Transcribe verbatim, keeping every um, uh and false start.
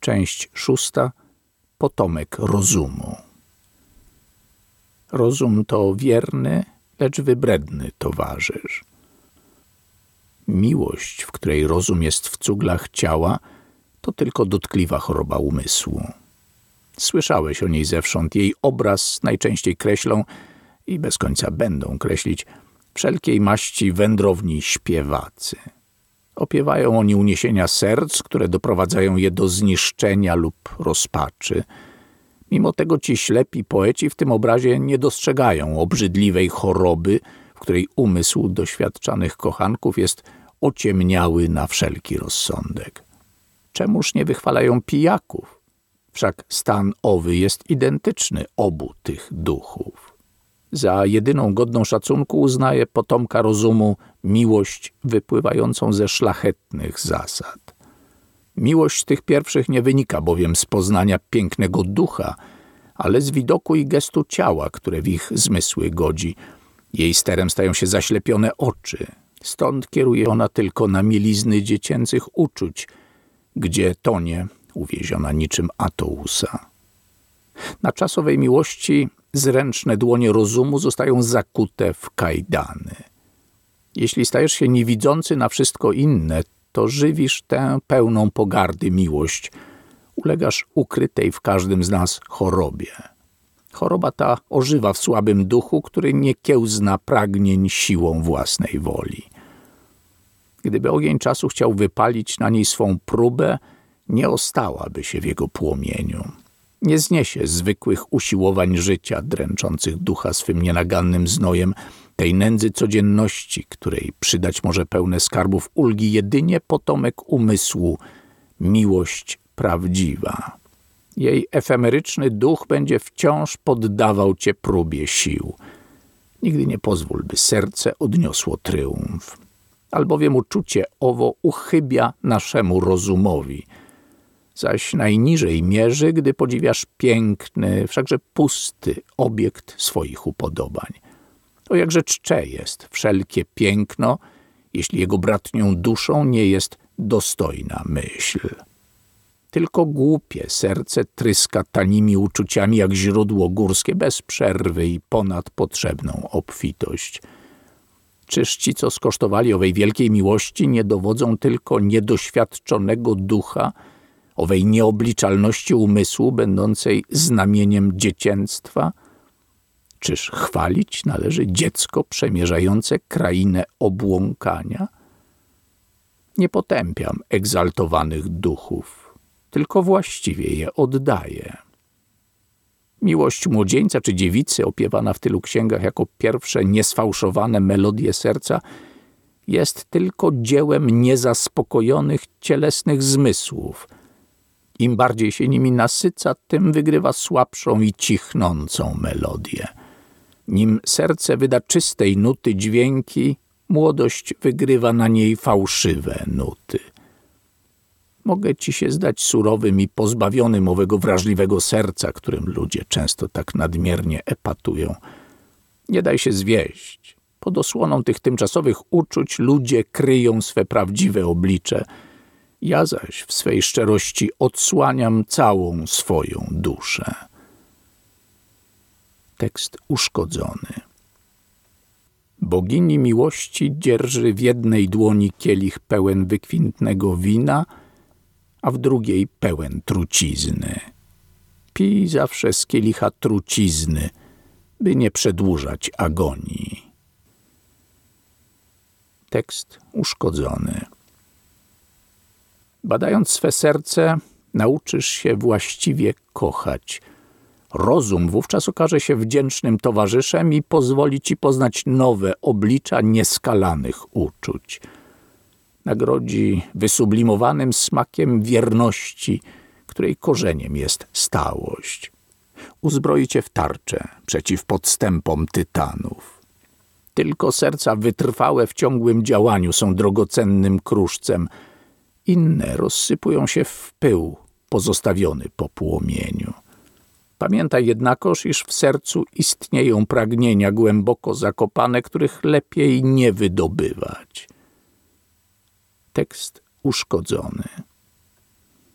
Część szósta. Potomek rozumu. Rozum to wierny, lecz wybredny towarzysz. Miłość, w której rozum jest w cuglach ciała, to tylko dotkliwa choroba umysłu. Słyszałeś o niej zewsząd. Jej obraz najczęściej kreślą i bez końca będą kreślić wszelkiej maści wędrowni śpiewacy. Opiewają oni uniesienia serc, które doprowadzają je do zniszczenia lub rozpaczy. Mimo tego ci ślepi poeci w tym obrazie nie dostrzegają obrzydliwej choroby, w której umysł doświadczanych kochanków jest ociemniały na wszelki rozsądek. Czemuż nie wychwalają pijaków? Wszak stan owy jest identyczny obu tych duchów. Za jedyną godną szacunku uznaje potomka rozumu miłość wypływającą ze szlachetnych zasad. Miłość tych pierwszych nie wynika bowiem z poznania pięknego ducha, ale z widoku i gestu ciała, które w ich zmysły godzi. Jej sterem stają się zaślepione oczy. Stąd kieruje ona tylko na mielizny dziecięcych uczuć, gdzie tonie, uwieziona niczym Atousa. Na czas owej miłości zręczne dłonie rozumu zostają zakute w kajdany. Jeśli stajesz się niewidzący na wszystko inne, to żywisz tę pełną pogardy miłość. Ulegasz ukrytej w każdym z nas chorobie. Choroba ta ożywa w słabym duchu, który nie kiełzna pragnień siłą własnej woli. Gdyby ogień czasu chciał wypalić na niej swą próbę, nie ostałaby się w jego płomieniu. Nie zniesie zwykłych usiłowań życia, dręczących ducha swym nienagannym znojem, tej nędzy codzienności, której przydać może pełne skarbów ulgi jedynie potomek umysłu, miłość prawdziwa. Jej efemeryczny duch będzie wciąż poddawał cię próbie sił. Nigdy nie pozwól, by serce odniosło tryumf. Albowiem uczucie owo uchybia naszemu rozumowi, zaś najniżej mierzy, gdy podziwiasz piękny, wszakże pusty obiekt swoich upodobań. O jakże czcze jest wszelkie piękno, jeśli jego bratnią duszą nie jest dostojna myśl. Tylko głupie serce tryska tanimi uczuciami jak źródło górskie, bez przerwy i ponad potrzebną obfitość. Czyż ci, co skosztowali owej wielkiej miłości, nie dowodzą tylko niedoświadczonego ducha, owej nieobliczalności umysłu, będącej znamieniem dziecięctwa? Czyż chwalić należy dziecko przemierzające krainę obłąkania? Nie potępiam egzaltowanych duchów, tylko właściwie je oddaję. Miłość młodzieńca czy dziewicy, opiewana w tylu księgach jako pierwsze niesfałszowane melodie serca, jest tylko dziełem niezaspokojonych cielesnych zmysłów. Im bardziej się nimi nasyca, tym wygrywa słabszą i cichnącą melodię. Nim serce wyda czystej nuty dźwięki, młodość wygrywa na niej fałszywe nuty. Mogę ci się zdać surowym i pozbawionym owego wrażliwego serca, którym ludzie często tak nadmiernie epatują. Nie daj się zwieść. Pod osłoną tych tymczasowych uczuć ludzie kryją swe prawdziwe oblicze. Ja zaś w swej szczerości odsłaniam całą swoją duszę. Tekst uszkodzony. Bogini miłości dzierży w jednej dłoni kielich pełen wykwintnego wina, a w drugiej pełen trucizny. Pij zawsze z kielicha trucizny, by nie przedłużać agonii. Tekst uszkodzony. Badając swe serce, nauczysz się właściwie kochać. Rozum wówczas okaże się wdzięcznym towarzyszem i pozwoli ci poznać nowe oblicza nieskalanych uczuć. Nagrodzi wysublimowanym smakiem wierności, której korzeniem jest stałość. Uzbroi cię w tarczę przeciw podstępom tytanów. Tylko serca wytrwałe w ciągłym działaniu są drogocennym kruszcem. Inne rozsypują się w pył pozostawiony po płomieniu. Pamiętaj jednakoż, iż w sercu istnieją pragnienia głęboko zakopane, których lepiej nie wydobywać. Tekst uszkodzony.